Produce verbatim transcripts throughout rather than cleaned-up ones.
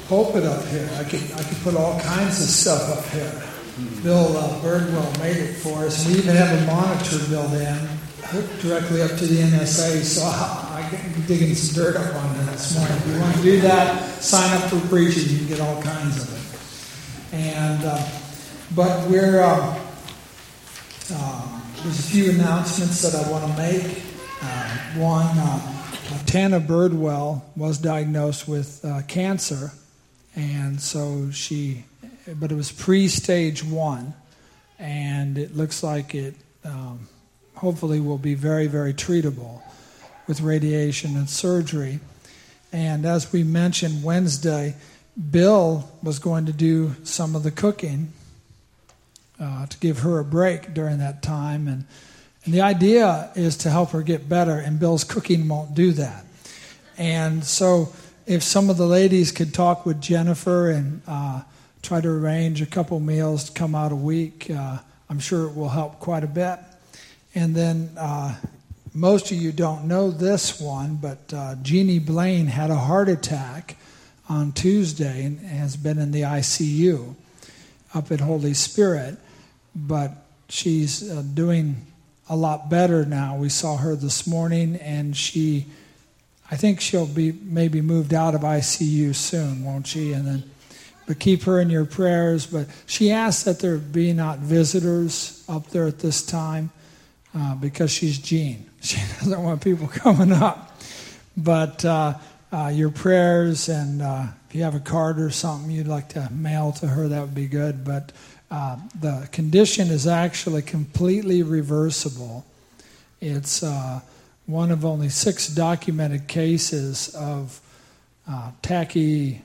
pulpit up here. I could I could put all kinds of stuff up here. Bill uh, Birdwell made it for us. We even have a monitor built in, hooked directly up to the N S A, so I, I can digging some dirt up on there this morning. If you want to do that, sign up for preaching. You can get all kinds of it. And uh, but we're uh, uh, there's a few announcements that I want to make. Uh, one, uh, Tana Birdwell was diagnosed with uh, cancer, and so she, but it was pre-stage one, and it looks like it um, hopefully will be very, very treatable with radiation and surgery. And as we mentioned Wednesday, Bill was going to do some of the cooking uh, to give her a break during that time, and And the idea is to help her get better, and Bill's cooking won't do that. And so if some of the ladies could talk with Jennifer and uh, try to arrange a couple meals to come out a week, uh, I'm sure it will help quite a bit. And then uh, most of you don't know this one, but uh, Jeannie Blaine had a heart attack on Tuesday and has been in the I C U up at Holy Spirit. But she's uh, doing a lot better now. We saw her this morning, and she, I think she'll be maybe moved out of I C U soon, won't she? And then, but keep her in your prayers. But she asked that there be not visitors up there at this time uh, because she's Jean. She doesn't want people coming up. But uh, uh, your prayers, and uh, if you have a card or something you'd like to mail to her, that would be good. But Uh, the condition is actually completely reversible. It's uh, one of only six documented cases of uh, tachysumo,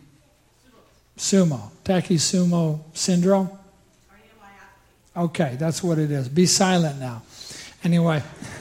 tachysumo syndrome. Okay, that's what it is. Be silent now. Anyway,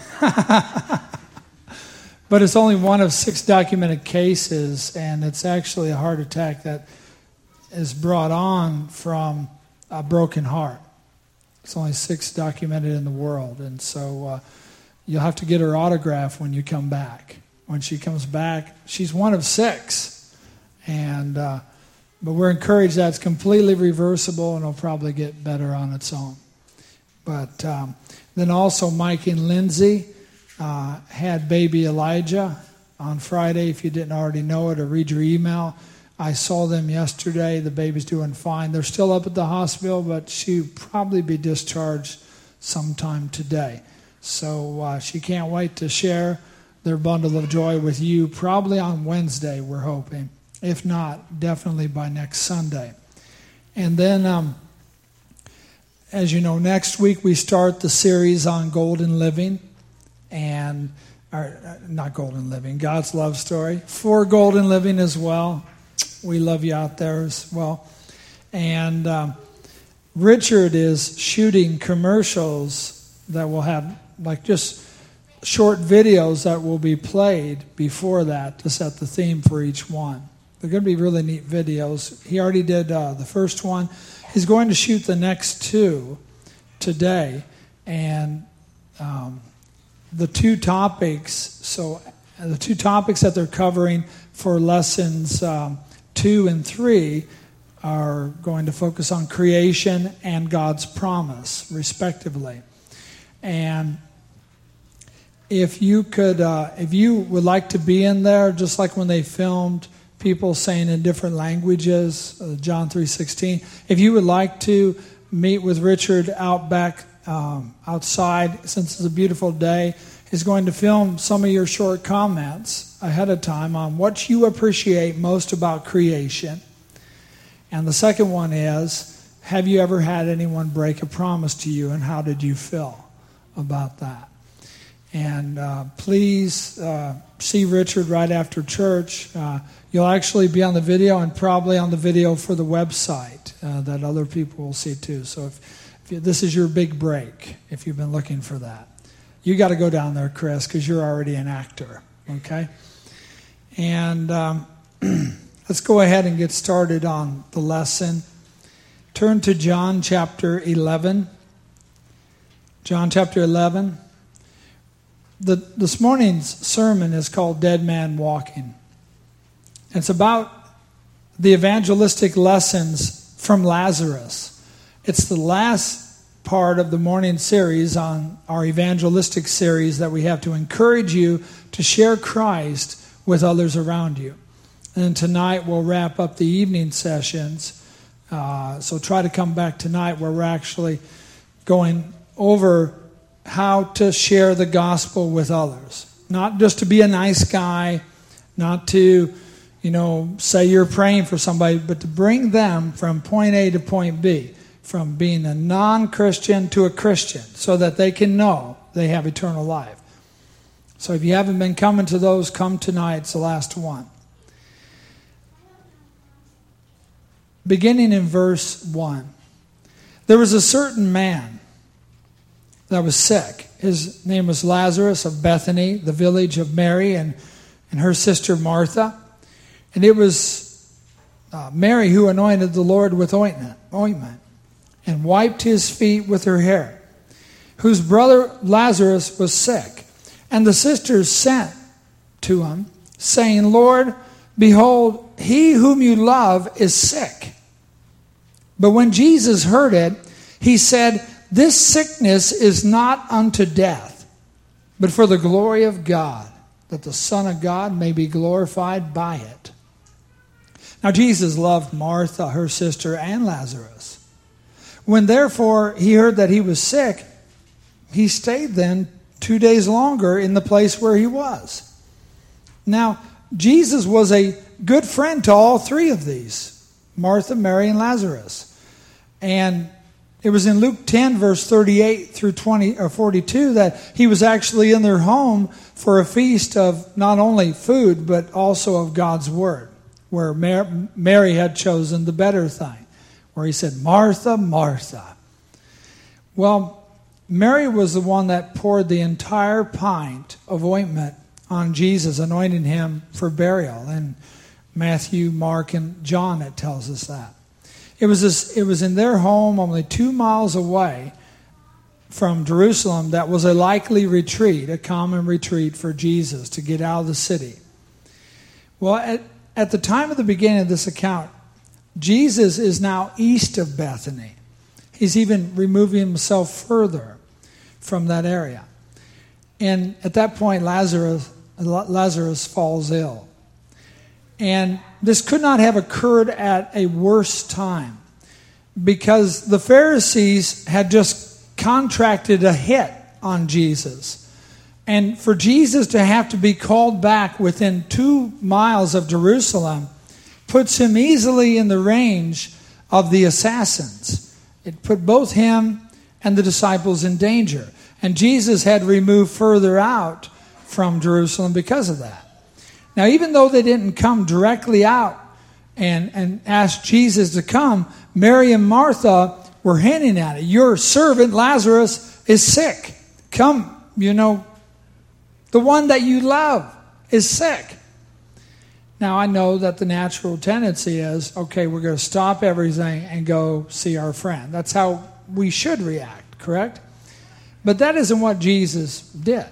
but it's only one of six documented cases, and it's actually a heart attack that is brought on from a broken heart. It's only six documented in the world, and so uh, you'll have to get her autograph when you come back. When she comes back, she's one of six, and uh, but we're encouraged that it's completely reversible, and it'll probably get better on its own. But um, then also Mike and Lindsay uh, had baby Elijah on Friday. If you didn't already know it or read your email, I saw them yesterday. The baby's doing fine. They're still up at the hospital, but she'll probably be discharged sometime today. So uh, she can't wait to share their bundle of joy with you, probably on Wednesday, we're hoping. If not, definitely by next Sunday. And then, um, as you know, next week we start the series on Golden Living, and or, uh, not Golden Living, God's Love Story, for Golden Living as well. We love you out there as well. And um, Richard is shooting commercials that will have like just short videos that will be played before that to set the theme for each one. They're going to be really neat videos. He already did uh, the first one. He's going to shoot the next two today. And um, the two topics, so the two topics that they're covering for lessons um, two and three are going to focus on creation and God's promise, respectively. And if you could, uh, if you would like to be in there, just like when they filmed people saying in different languages, uh, John three sixteen, if you would like to meet with Richard out back um, outside, since it's a beautiful day, he's going to film some of your short comments ahead of time on what you appreciate most about creation. And the second one is, have you ever had anyone break a promise to you, and how did you feel about that? And uh, please uh, see Richard right after church. Uh, you'll actually be on the video, and probably on the video for the website uh, that other people will see too. So if, if you, this is your big break, if you've been looking for that. You got to go down there, Chris, because you're already an actor, okay? And um, let's go ahead and get started on the lesson. Turn to John chapter eleven. John chapter eleven. The, this morning's sermon is called Dead Man Walking. It's about the evangelistic lessons from Lazarus. It's the last part of the morning series on our evangelistic series that we have to encourage you to share Christ with others around you. And tonight we'll wrap up the evening sessions. Uh, so try to come back tonight where we're actually going over how to share the gospel with others. Not just to be a nice guy, not to, you know, say you're praying for somebody, but to bring them from point A to point B, from being a non-Christian to a Christian, so that they can know they have eternal life. So if you haven't been coming to those, come tonight. It's the last one. Beginning in verse one. There was a certain man that was sick. His name was Lazarus of Bethany, the village of Mary and, and her sister Martha. And it was uh, Mary who anointed the Lord with ointment, ointment and wiped his feet with her hair, whose brother Lazarus was sick. And the sisters sent to him, saying, Lord, behold, he whom you love is sick. But when Jesus heard it, he said, this sickness is not unto death, but for the glory of God, that the Son of God may be glorified by it. Now Jesus loved Martha, her sister, and Lazarus. When therefore he heard that he was sick, he stayed then two days longer in the place where he was. Now, Jesus was a good friend to all three of these, Martha, Mary, and Lazarus. And it was in Luke ten, verse thirty-eight through twenty or forty-two, that he was actually in their home for a feast of not only food, but also of God's word, where Mary had chosen the better thing, where he said, Martha, Martha. Well, Mary was the one that poured the entire pint of ointment on Jesus, anointing him for burial. In Matthew, Mark, and John, it tells us that. It was this, it was in their home only two miles away from Jerusalem that was a likely retreat, a common retreat for Jesus to get out of the city. Well, at, at the time of the beginning of this account, Jesus is now east of Bethany. He's even removing himself further from that area. And at that point, Lazarus, Lazarus falls ill. And this could not have occurred at a worse time, because the Pharisees had just contracted a hit on Jesus. And for Jesus to have to be called back within two miles of Jerusalem puts him easily in the range of the assassins. It put both him and the disciples in danger. And Jesus had removed further out from Jerusalem because of that. Now, even though they didn't come directly out and, and ask Jesus to come, Mary and Martha were hinting at it. Your servant Lazarus is sick. Come, you know, the one that you love is sick. Now, I know that the natural tendency is, okay, we're going to stop everything and go see our friend. That's how we should react, correct? But that isn't what Jesus did.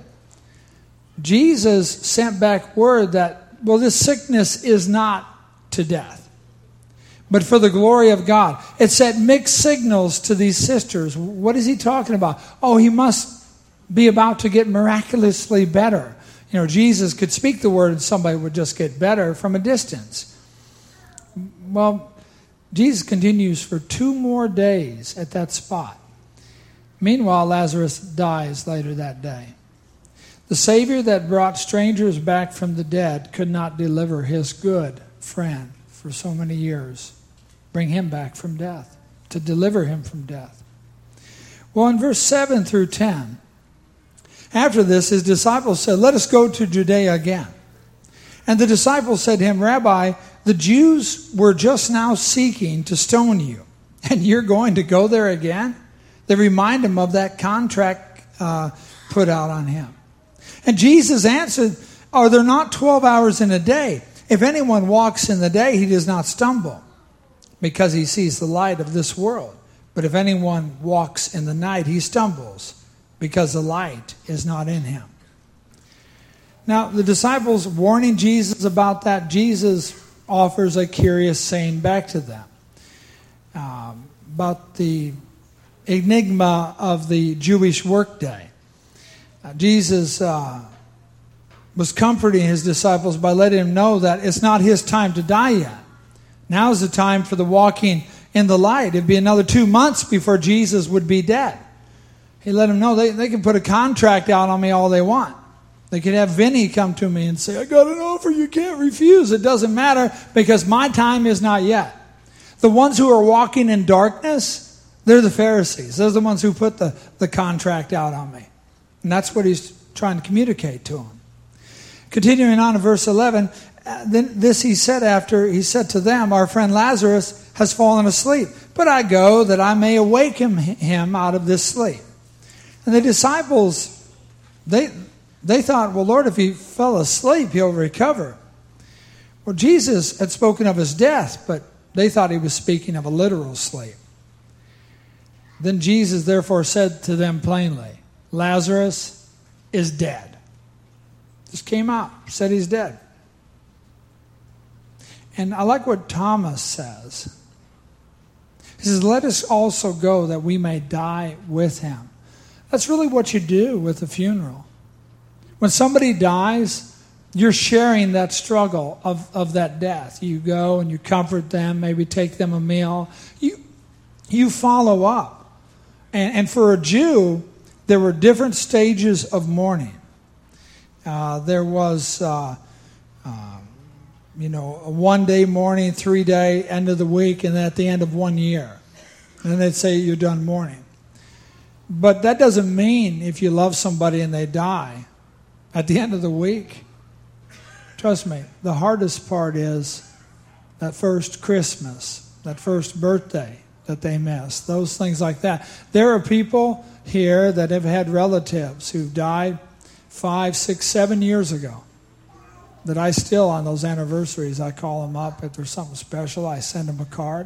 Jesus sent back word that, well, this sickness is not to death, but for the glory of God. It sent mixed signals to these sisters. What is he talking about? Oh, he must be about to get miraculously better. You know, Jesus could speak the word and somebody would just get better from a distance. Well, Jesus continues for two more days at that spot. Meanwhile, Lazarus dies later that day. The Savior that brought strangers back from the dead could not deliver his good friend for so many years, bring him back from death, to deliver him from death. Well, in verse seven through ten, after this, his disciples said, let us go to Judea again. And the disciples said to him, Rabbi, the Jews were just now seeking to stone you, and you're going to go there again? They remind him of that contract uh, put out on him. And Jesus answered, are there not twelve hours in a day? If anyone walks in the day, he does not stumble, because he sees the light of this world. But if anyone walks in the night, he stumbles, because the light is not in him. Now, the disciples warning Jesus about that, Jesus offers a curious saying back to them um, about the enigma of the Jewish workday. Uh, Jesus uh, was comforting his disciples by letting them know that it's not his time to die yet. Now's the time for the walking in the light. It'd be another two months before Jesus would be dead. He let them know they, they can put a contract out on me all they want. They could have Vinny come to me and say, I got an offer you can't refuse. It doesn't matter because my time is not yet. The ones who are walking in darkness, they're the Pharisees. They're the ones who put the, the contract out on me. And that's what he's trying to communicate to them. Continuing on in verse eleven, then this he said after, he said to them, our friend Lazarus has fallen asleep, but I go that I may awaken him out of this sleep. And the disciples, they they thought, well, Lord, if he fell asleep, he'll recover. Well, Jesus had spoken of his death, but they thought he was speaking of a literal sleep. Then Jesus therefore said to them plainly, Lazarus is dead. Just came out, said he's dead. And I like what Thomas says. He says, let us also go that we may die with him. That's really what you do with a funeral. When somebody dies, you're sharing that struggle of, of that death. You go and you comfort them, maybe take them a meal. You, you follow up. And, and for a Jew, there were different stages of mourning. Uh, there was, uh, uh, you know, a one-day mourning, three-day, end of the week, and then at the end of one year. And then they'd say you're done mourning. But that doesn't mean if you love somebody and they die, at the end of the week, trust me, the hardest part is that first Christmas, that first birthday that they miss, those things like that. There are people here that have had relatives who've died five, six, seven years ago that I still, on those anniversaries, I call them up. If there's something special, I send them a card.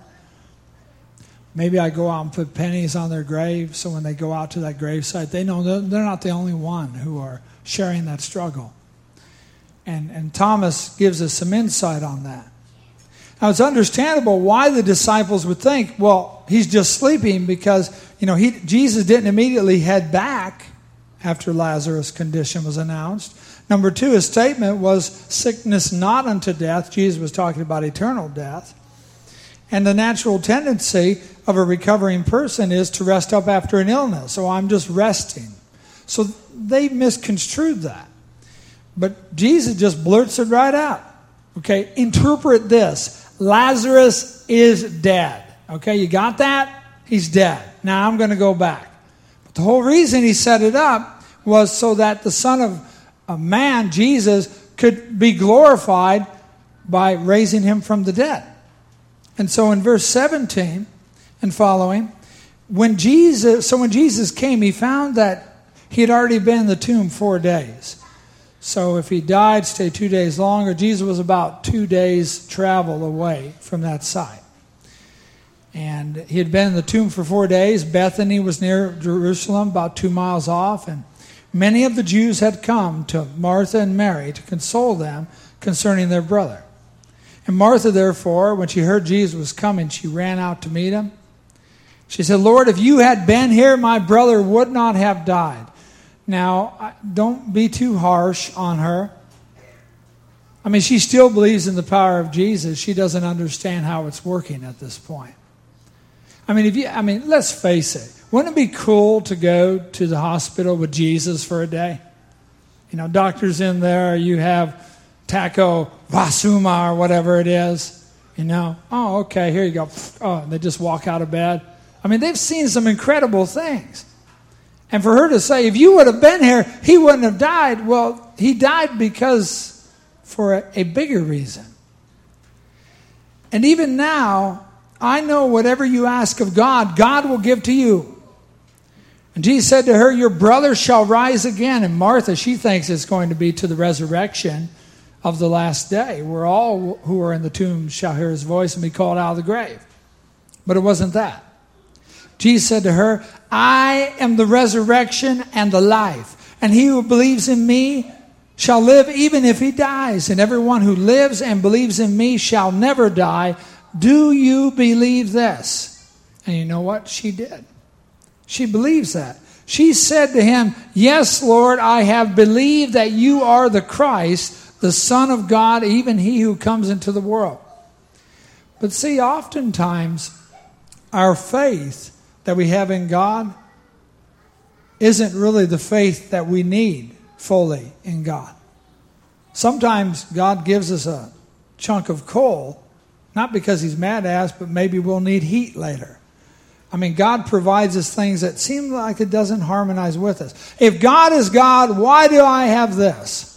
Maybe I go out and put pennies on their grave so when they go out to that gravesite, they know they're not the only one who are sharing that struggle. And, and Thomas gives us some insight on that. Now, it's understandable why the disciples would think, well, he's just sleeping because, you know, he, Jesus didn't immediately head back after Lazarus' condition was announced. Number two, his statement was sickness not unto death. Jesus was talking about eternal death. And the natural tendency of a recovering person is to rest up after an illness. So I'm just resting. So they misconstrued that. But Jesus just blurts it right out. Okay, interpret this. Lazarus is dead. Okay, you got that? He's dead. Now I'm going to go back. But the whole reason he set it up was so that the Son of a Man, Jesus, could be glorified by raising him from the dead. And so in verse seventeen and following, when Jesus, so when Jesus came, he found that he had already been in the tomb four days. So if he died, stay two days longer. Jesus was about two days travel away from that site. And he had been in the tomb for four days. Bethany was near Jerusalem, about two miles off. And many of the Jews had come to Martha and Mary to console them concerning their brother. And Martha, therefore, when she heard Jesus was coming, she ran out to meet him. She said, Lord, if you had been here, my brother would not have died. Now, don't be too harsh on her. I mean, she still believes in the power of Jesus. She doesn't understand how it's working at this point. I mean, if you, I mean, let's face it. Wouldn't it be cool to go to the hospital with Jesus for a day? You know, doctors in there, you have taco vasuma or whatever it is. You know, oh, okay, here you go. Oh, and they just walk out of bed. I mean, they've seen some incredible things. And for her to say, if you would have been here, he wouldn't have died. Well, he died because for a, a bigger reason. And even now, I know whatever you ask of God, God will give to you. And Jesus said to her, your brother shall rise again. And Martha, she thinks it's going to be to the resurrection of the last day, where all who are in the tomb shall hear his voice and be called out of the grave. But it wasn't that. Jesus said to her, I am the resurrection and the life. And he who believes in me, shall live even if he dies, and everyone who lives and believes in me shall never die. Do you believe this? And you know what? She did. She believes that. She said to him, yes, Lord, I have believed that you are the Christ, the Son of God, even he who comes into the world. But see, oftentimes, our faith that we have in God isn't really the faith that we need fully in God. Sometimes God gives us a chunk of coal, not because he's mad at us, but maybe we'll need heat later. I mean, God provides us things that seem like it doesn't harmonize with us. If God is God, why do I have this?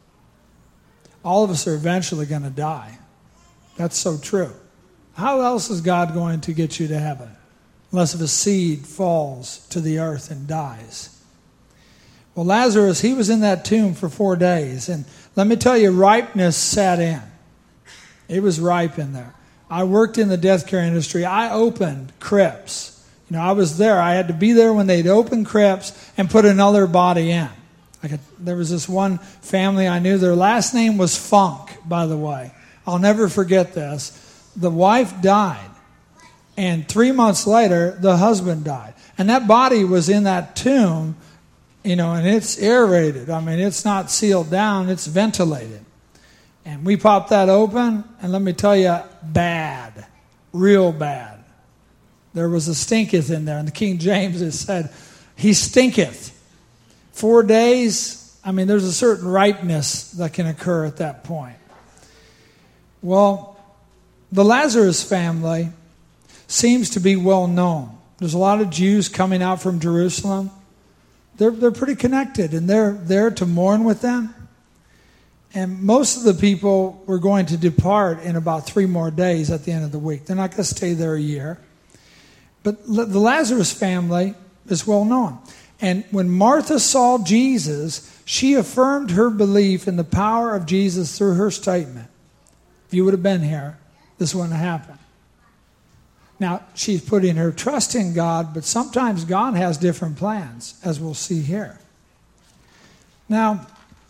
All of us are eventually going to die. That's so true. How else is God going to get you to heaven? Unless if a seed falls to the earth and dies. Well, Lazarus, he was in that tomb for four days. And let me tell you, ripeness sat in. It was ripe in there. I worked in the death care industry. I opened crypts. You know, I was there. I had to be there when they'd open crypts and put another body in. Like a, there was this one family I knew. Their last name was Funk, by the way. I'll never forget this. The wife died. And three months later, the husband died. And that body was in that tomb, you know, and it's aerated. I mean, it's not sealed down. It's ventilated. And we popped that open, and let me tell you, bad. Real bad. There was a stinketh in there. And the King James has said, he stinketh. Four days, I mean, there's a certain ripeness that can occur at that point. Well, the Lazarus family seems to be well known. There's a lot of Jews coming out from Jerusalem. They're, they're pretty connected, and they're there to mourn with them. And most of the people were going to depart in about three more days at the end of the week. They're not going to stay there a year. But the Lazarus family is well known. And when Martha saw Jesus, she affirmed her belief in the power of Jesus through her statement. If you would have been here, this wouldn't have happened. Now, she's putting her trust in God, but sometimes God has different plans, as we'll see here. Now,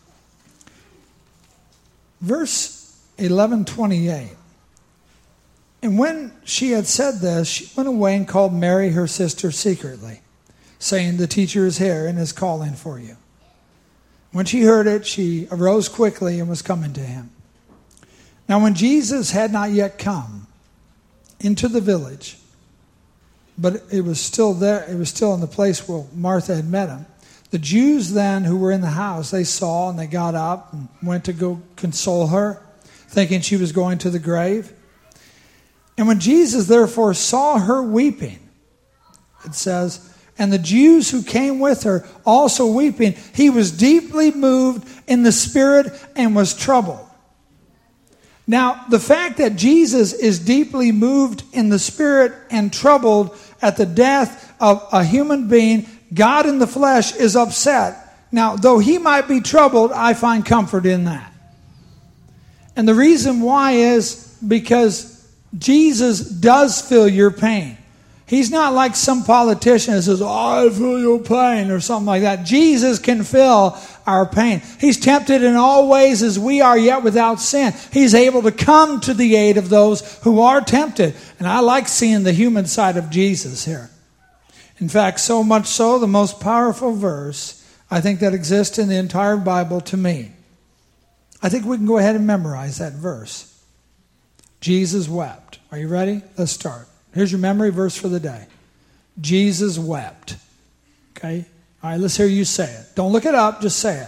verse eleven twenty-eight. And when she had said this, she went away and called Mary, her sister, secretly, saying, the teacher is here and is calling for you. When she heard it, she arose quickly and was coming to him. Now, when Jesus had not yet come into the village, but it was still there, it was still in the place where Martha had met him, the Jews then who were in the house, they saw and they got up and went to go console her, thinking she was going to the grave. And when Jesus therefore saw her weeping, it says, and the Jews who came with her also weeping, he was deeply moved in the spirit and was troubled. Now, the fact that Jesus is deeply moved in the spirit and troubled at the death of a human being, God in the flesh, is upset. Now, though he might be troubled, I find comfort in that. And the reason why is because Jesus does feel your pain. He's not like some politician that says, oh, I feel your pain, or something like that. Jesus can feel our pain. He's tempted in all ways as we are, yet without sin. He's able to come to the aid of those who are tempted. And I like seeing the human side of Jesus here. In fact, so much so, the most powerful verse, I think, that exists in the entire Bible to me. I think we can go ahead and memorize that verse. Jesus wept. Are you ready? Let's start. Here's your memory verse for the day. Jesus wept. Okay? All right, let's hear you say it. Don't look it up, just say it.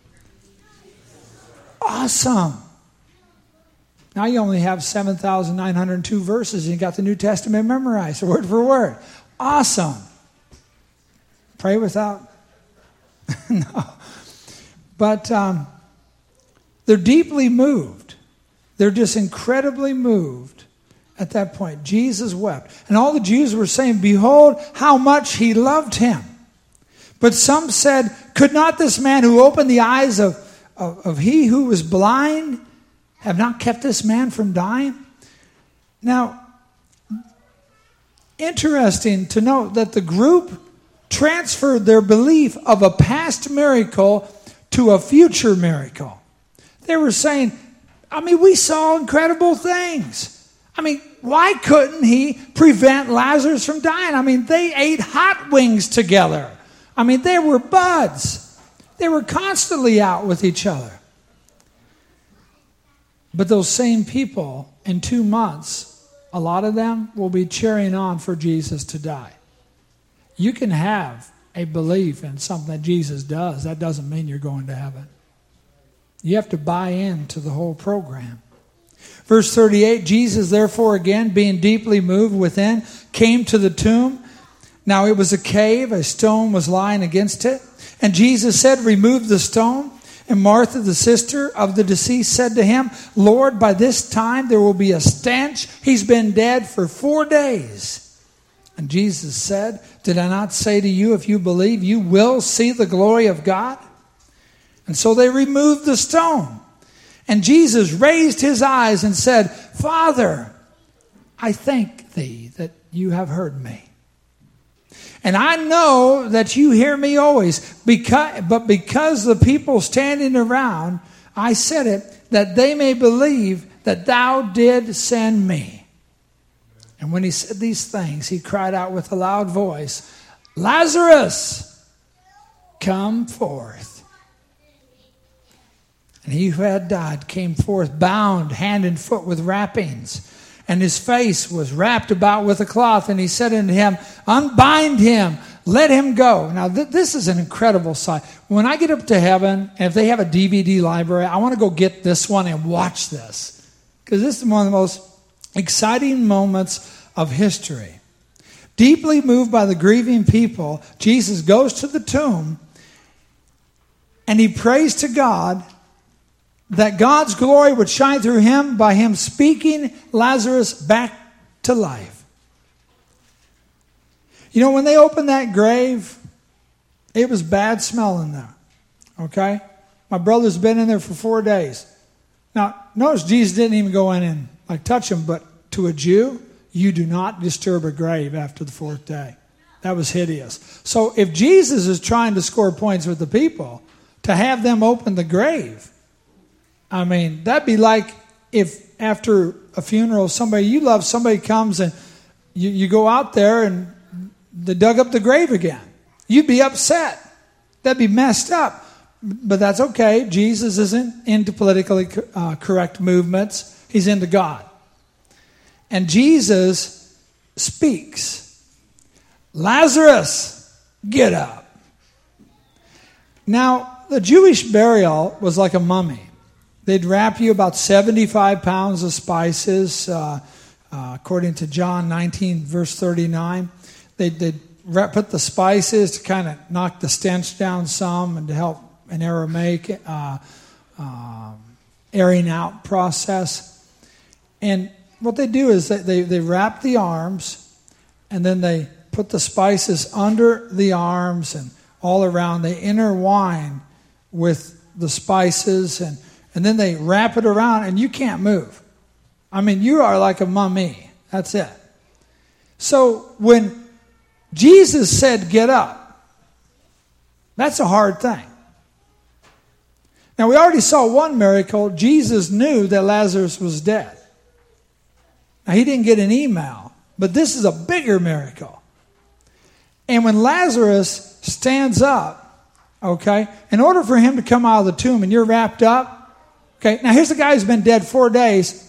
Awesome. Now you only have seven thousand nine hundred two verses and you got the New Testament memorized, word for word. Awesome. Pray without? No. But um, they're deeply moved. They're just incredibly moved at that point. Jesus wept. And all the Jews were saying, behold, how much he loved him. But some said, could not this man who opened the eyes of, of, of he who was blind have not kept this man from dying? Now, interesting to note that the group transferred their belief of a past miracle to a future miracle. They were saying, I mean, we saw incredible things. I mean, why couldn't he prevent Lazarus from dying? I mean, they ate hot wings together. I mean, they were buds. They were constantly out with each other. But those same people, in two months, a lot of them will be cheering on for Jesus to die. You can have a belief in something that Jesus does. That doesn't mean you're going to heaven. You have to buy into the whole program. Verse thirty-eight, Jesus therefore again, being deeply moved within, came to the tomb. Now it was a cave, a stone was lying against it. And Jesus said, remove the stone. And Martha, the sister of the deceased, said to him, Lord, by this time there will be a stench. He's been dead for four days. And Jesus said, did I not say to you, if you believe, you will see the glory of God? And so they removed the stone. And Jesus raised his eyes and said, Father, I thank thee that you have heard me. And I know that you hear me always, because, but because the people standing around, I said it, that they may believe that thou did send me. And when he said these things, he cried out with a loud voice, Lazarus, come forth. And he who had died came forth, bound hand and foot with wrappings. And his face was wrapped about with a cloth. And he said unto him, unbind him, let him go. Now th- this is an incredible sight. When I get up to heaven, and if they have a D V D library, I want to go get this one and watch this. Because this is one of the most exciting moments of history. Deeply moved by the grieving people, Jesus goes to the tomb and he prays to God that God's glory would shine through him by him speaking Lazarus back to life. You know, when they opened that grave, it was bad smell in there. Okay? My brother's been in there for four days. Now, notice Jesus didn't even go in and like touch him, but to a Jew, you do not disturb a grave after the fourth day. That was hideous. So if Jesus is trying to score points with the people, to have them open the grave, I mean, that'd be like if after a funeral, somebody you love, somebody comes and you, you go out there and they dug up the grave again. You'd be upset. That'd be messed up. But that's okay. Jesus isn't into politically uh, correct movements. He's into God. And Jesus speaks. Lazarus, get up. Now, the Jewish burial was like a mummy. They'd wrap you about seventy-five pounds of spices, uh, uh, according to John nineteen, verse thirty-nine. They'd, they'd wrap, put the spices to kind of knock the stench down some and to help an Aramaic uh, uh, airing out process. And what they do is they, they, they wrap the arms and then they put the spices under the arms and all around. They intertwine with the spices and And then they wrap it around and you can't move. I mean, you are like a mummy. That's it. So when Jesus said, get up, that's a hard thing. Now, we already saw one miracle. Jesus knew that Lazarus was dead. Now, he didn't get an email, but this is a bigger miracle. And when Lazarus stands up, okay, in order for him to come out of the tomb and you're wrapped up, okay, now here's the guy who's been dead four days.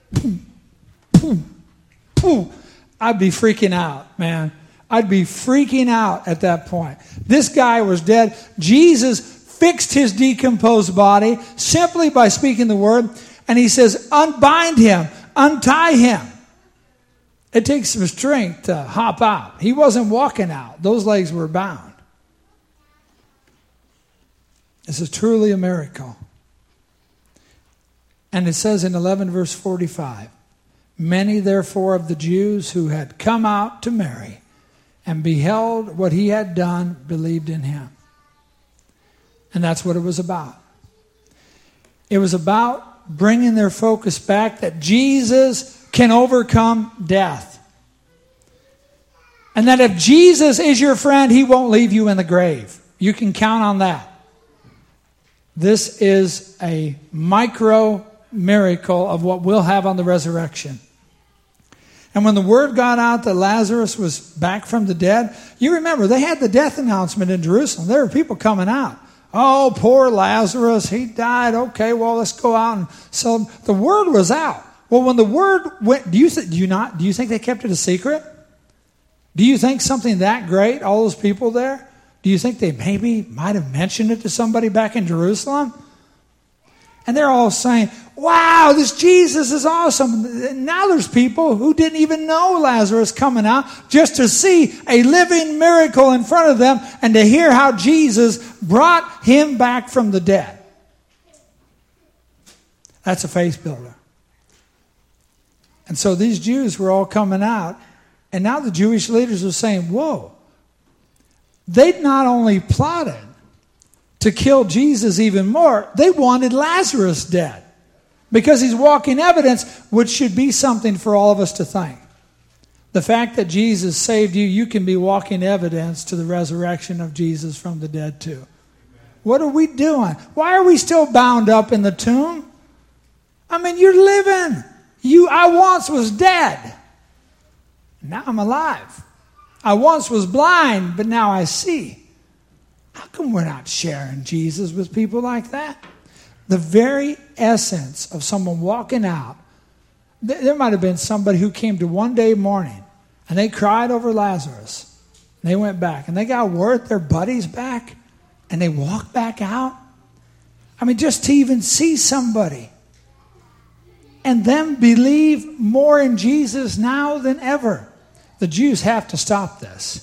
I'd be freaking out, man. I'd be freaking out at that point. This guy was dead. Jesus fixed his decomposed body simply by speaking the word. And he says, unbind him, untie him. It takes some strength to hop out. He wasn't walking out. Those legs were bound. This is truly a miracle. And it says in eleven verse forty-five, many therefore of the Jews who had come out to Mary and beheld what he had done believed in him. And that's what it was about. It was about bringing their focus back that Jesus can overcome death. And that if Jesus is your friend, he won't leave you in the grave. You can count on that. This is a micro miracle of what we'll have on the resurrection. And when the word got out that Lazarus was back from the dead, you remember they had the death announcement in Jerusalem. There were people coming out. Oh, poor Lazarus, he died. Okay, well, let's go out and so the word was out. Well, when the word went, do you th- do you not do you think they kept it a secret? Do you think something that great, all those people there? Do you think they maybe might have mentioned it to somebody back in Jerusalem? And they're all saying, wow, this Jesus is awesome. Now there's people who didn't even know Lazarus coming out just to see a living miracle in front of them and to hear how Jesus brought him back from the dead. That's a faith builder. And so these Jews were all coming out, and now the Jewish leaders are saying, whoa, they'd not only plotted to kill Jesus even more, they wanted Lazarus dead. Because he's walking evidence, which should be something for all of us to think. The fact that Jesus saved you, you can be walking evidence to the resurrection of Jesus from the dead too. What are we doing? Why are we still bound up in the tomb? I mean, you're living. You, I once was dead. Now I'm alive. I once was blind, but now I see. How come we're not sharing Jesus with people like that? The very essence of someone walking out. There might have been somebody who came to one day morning and they cried over Lazarus. And they went back and they got word their buddy's back and they walked back out. I mean, just to even see somebody and then believe more in Jesus now than ever. The Jews have to stop this.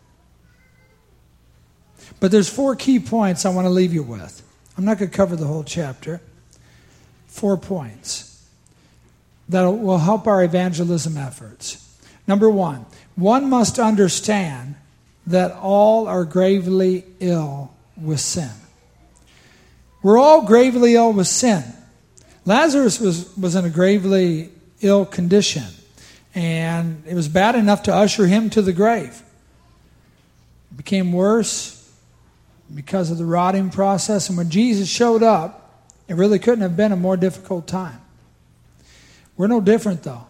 But there's four key points I want to leave you with. I'm not going to cover the whole chapter. Four points that will help our evangelism efforts. Number one, one must understand that all are gravely ill with sin. We're all gravely ill with sin. Lazarus was, was in a gravely ill condition, and it was bad enough to usher him to the grave. It became worse because of the rotting process. And when Jesus showed up, it really couldn't have been a more difficult time. We're no different, though.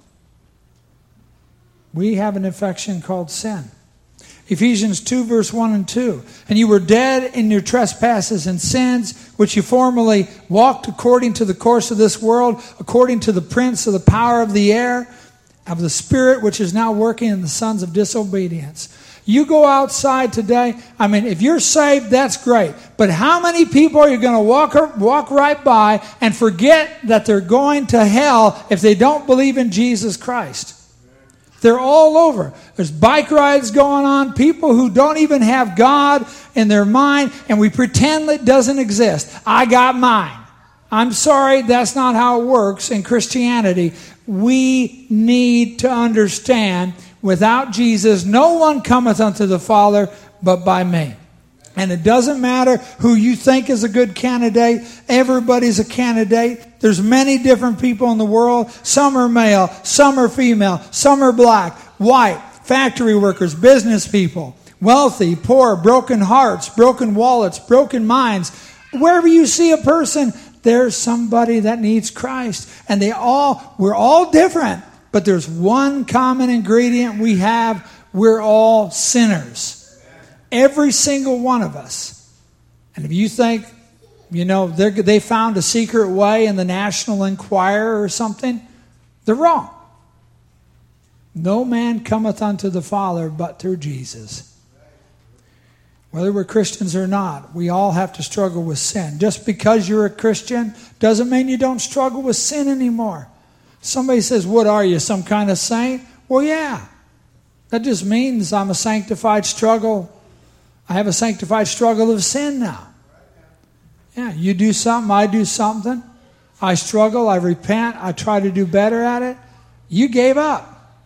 We have an infection called sin. Ephesians two, verse one and two. And you were dead in your trespasses and sins, which you formerly walked according to the course of this world, according to the prince of the power of the air, of the spirit which is now working in the sons of disobedience. You go outside today, I mean, if you're saved, that's great. But how many people are you going to walk walk right by and forget that they're going to hell if they don't believe in Jesus Christ? They're all over. There's bike rides going on, people who don't even have God in their mind, and we pretend it doesn't exist. I got mine. I'm sorry, that's not how it works in Christianity. We need to understand, without Jesus, no one cometh unto the Father but by me. And it doesn't matter who you think is a good candidate. Everybody's a candidate. There's many different people in the world. Some are male, some are female, some are black, white, factory workers, business people, wealthy, poor, broken hearts, broken wallets, broken minds. Wherever you see a person, there's somebody that needs Christ. And they all, we're all different. But there's one common ingredient we have. We're all sinners. Every single one of us. And if you think, you know, they found a secret way in the National Enquirer or something, they're wrong. No man cometh unto the Father but through Jesus. Whether we're Christians or not, we all have to struggle with sin. Just because you're a Christian doesn't mean you don't struggle with sin anymore. Somebody says, what are you, some kind of saint? Well, yeah. That just means I'm a sanctified struggle. I have a sanctified struggle of sin now. Yeah, you do something, I do something. I struggle, I repent, I try to do better at it. You gave up.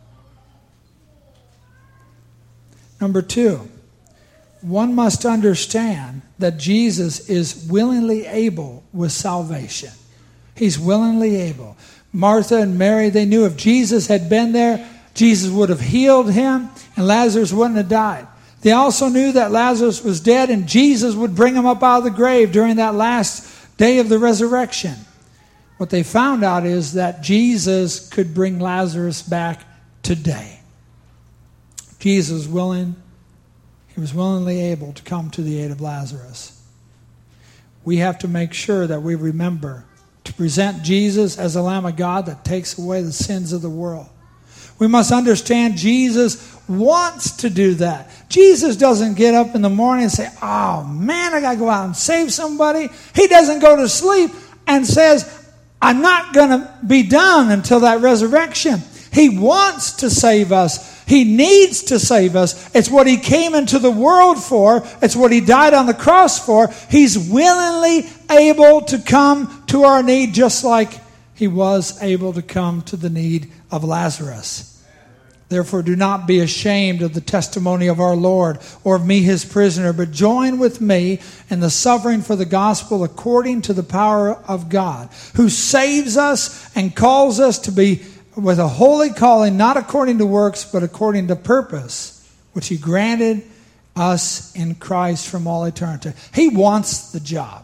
Number two, one must understand that Jesus is willingly able with salvation. He's willingly able. Martha and Mary, they knew if Jesus had been there, Jesus would have healed him and Lazarus wouldn't have died. They also knew that Lazarus was dead and Jesus would bring him up out of the grave during that last day of the resurrection. What they found out is that Jesus could bring Lazarus back today. Jesus was willing, he was willingly able to come to the aid of Lazarus. We have to make sure that we remember to present Jesus as the Lamb of God that takes away the sins of the world. We must understand Jesus wants to do that. Jesus doesn't get up in the morning and say, oh man, I got to go out and save somebody. He doesn't go to sleep and says, I'm not going to be done until that resurrection. He wants to save us. He needs to save us. It's what he came into the world for. It's what he died on the cross for. He's willingly able to come to our need just like he was able to come to the need of Lazarus. Therefore, do not be ashamed of the testimony of our Lord or of me, his prisoner, but join with me in the suffering for the gospel according to the power of God, who saves us and calls us to be with a holy calling, not according to works, but according to purpose, which he granted us in Christ from all eternity. He wants the job.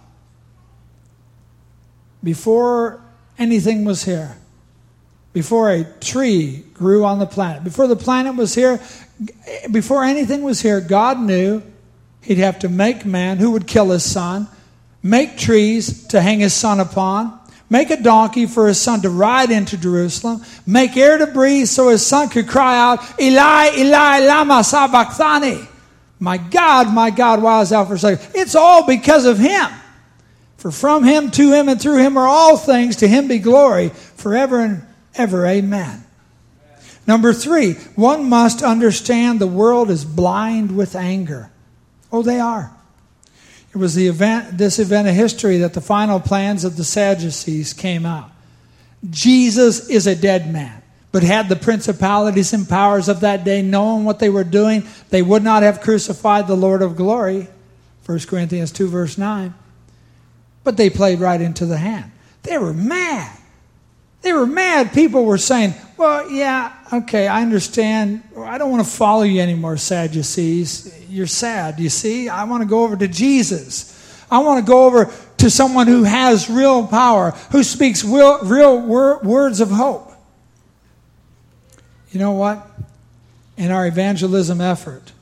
Before anything was here, before a tree grew on the planet, before the planet was here, before anything was here, God knew he'd have to make man who would kill his son, make trees to hang his son upon, make a donkey for his son to ride into Jerusalem, make air to breathe so his son could cry out, Eli, Eli, lama sabachthani. My God, my God, why hast thou forsaken? It's all because of him. For from him, to him, and through him are all things. To him be glory forever and ever. Amen. Number three, one must understand the world is blind with anger. Oh, they are. It was the event, this event of history that the final plans of the Sadducees came out. Jesus is a dead man, but had the principalities and powers of that day known what they were doing, they would not have crucified the Lord of glory. First Corinthians two, verse nine. But they played right into the hand. They were mad. They were mad. People were saying, well, yeah, okay, I understand. I don't want to follow you anymore, Sadducees. You're sad, you see? I want to go over to Jesus. I want to go over to someone who has real power, who speaks real, real wor- words of hope. You know what? In our evangelism effort,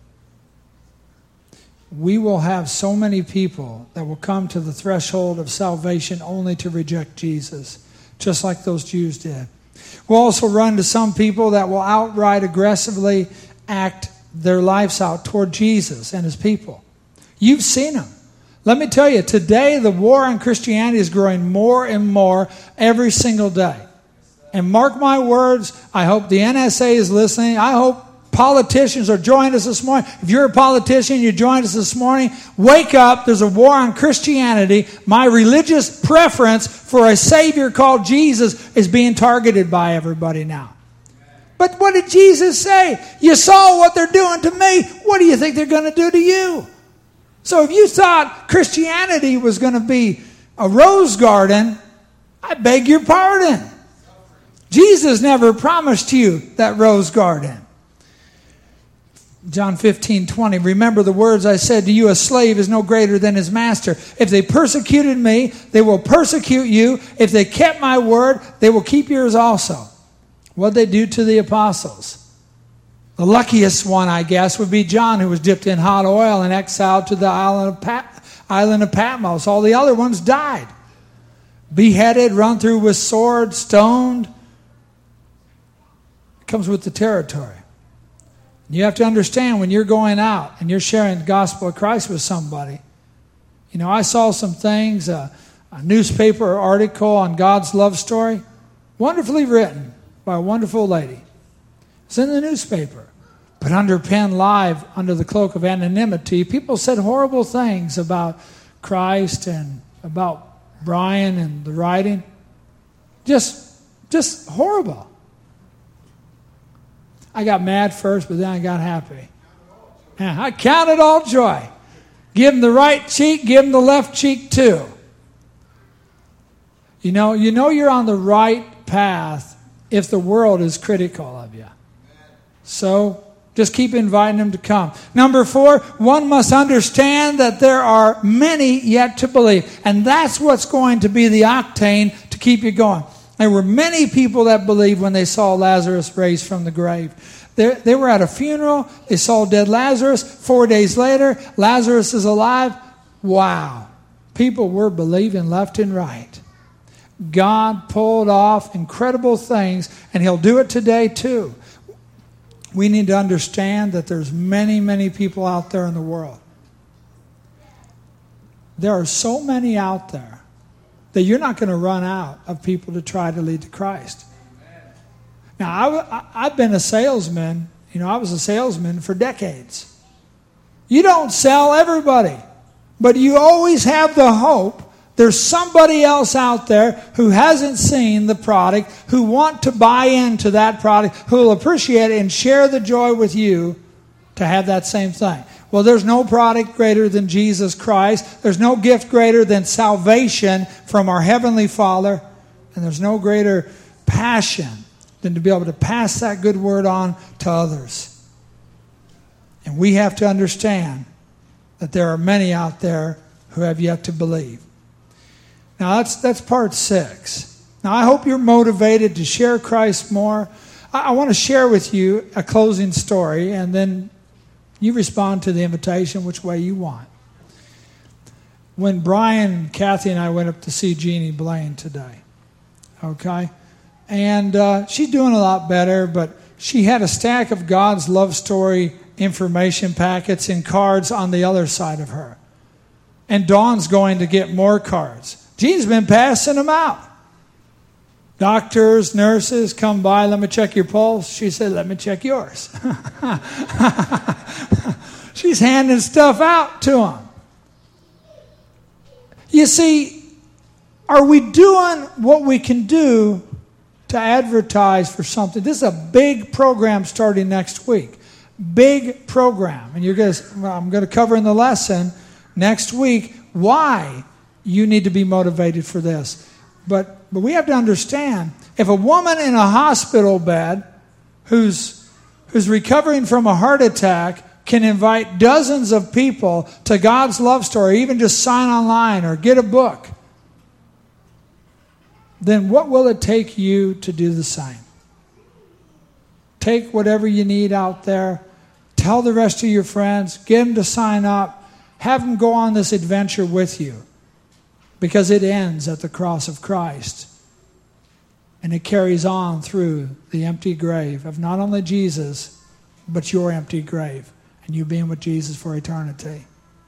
we will have so many people that will come to the threshold of salvation only to reject Jesus, just like those Jews did. We'll also run to some people that will outright aggressively act their lives out toward Jesus and his people. You've seen them. Let me tell you, today the war on Christianity is growing more and more every single day. And mark my words, I hope the N S A is listening. I hope politicians are joining us this morning. If you're a politician, you joined us this morning, wake up. There's a war on Christianity. My religious preference for a Savior called Jesus is being targeted by everybody now. But what did Jesus say? You saw what they're doing to me. What do you think they're going to do to you? So if you thought Christianity was going to be a rose garden, I beg your pardon. Jesus never promised you that rose garden. John fifteen twenty, remember the words I said to you, a slave is no greater than his master. If they persecuted me, they will persecute you. If they kept my word, they will keep yours also. What did they do to the apostles? The luckiest one, I guess, would be John, who was dipped in hot oil and exiled to the island of, Pat- island of Patmos. All the other ones died. Beheaded, run through with sword, stoned. It comes with the territory. You have to understand when you're going out and you're sharing the gospel of Christ with somebody. You know, I saw some things, uh, a newspaper article on God's love story, wonderfully written by a wonderful lady. It's in the newspaper. But under pen live, under the cloak of anonymity, people said horrible things about Christ and about Brian and the writing. Just, just horrible. I got mad first, but then I got happy. Yeah, I count it all joy. Give them the right cheek, give them the left cheek too. You know, you know you're on the right path if the world is critical of you. So Just keep inviting them to come. Number four, one must understand that there are many yet to believe. And that's what's going to be the octane to keep you going. There were many people that believed when they saw Lazarus raised from the grave. They, they were at a funeral. They saw dead Lazarus. Four days later, Lazarus is alive. Wow. People were believing left and right. God pulled off incredible things, and He'll do it today too. We need to understand that there's many, many people out there in the world. There are so many out there that you're not going to run out of people to try to lead to Christ. Now, I, I've been a salesman. You know, I was a salesman for decades. You don't sell everybody, but you always have the hope there's somebody else out there who hasn't seen the product, who want to buy into that product, who will appreciate it and share the joy with you to have that same thing. Well, there's no product greater than Jesus Christ. There's no gift greater than salvation from our Heavenly Father. And there's no greater passion than to be able to pass that good word on to others. And we have to understand that there are many out there who have yet to believe. Now, that's that's part six. Now, I hope you're motivated to share Christ more. I, I want to share with you a closing story, and then you respond to the invitation which way you want. When Brian, Kathy, and I went up to see Jeannie Blaine today, okay? And uh, she's doing a lot better, but she had a stack of God's love story information packets and cards on the other side of her. And Dawn's going to get more cards. Jean's been passing them out. Doctors, nurses, come by, let me check your pulse. She said, let me check yours. She's handing stuff out to them. You see, are we doing what we can do to advertise for something? This is a big program starting next week. Big program. And you're going to, well, I'm going to cover in the lesson next week why you need to be motivated for this. But but we have to understand, if a woman in a hospital bed who's who's recovering from a heart attack can invite dozens of people to God's love story, even just sign online or get a book, then what will it take you to do the same? Take whatever you need out there. Tell the rest of your friends. Get them to sign up. Have them go on this adventure with you. Because it ends at the cross of Christ. And it carries on through the empty grave of not only Jesus, but your empty grave. And you being with Jesus for eternity.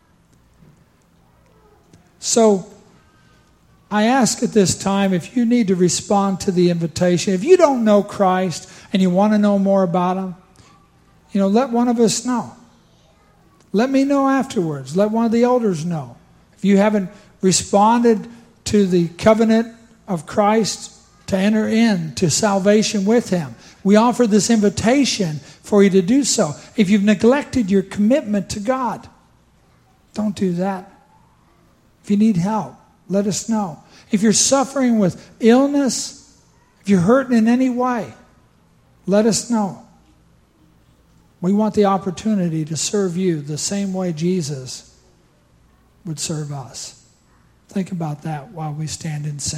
So, I ask at this time, if you need to respond to the invitation, if you don't know Christ and you want to know more about Him, you know, let one of us know. Let me know afterwards. Let one of the elders know. If you haven't responded to the covenant of Christ to enter into salvation with Him, we offer this invitation for you to do so. If you've neglected your commitment to God, don't do that. If you need help, let us know. If you're suffering with illness, if you're hurting in any way, let us know. We want the opportunity to serve you the same way Jesus would serve us. Think about that while we stand and sing.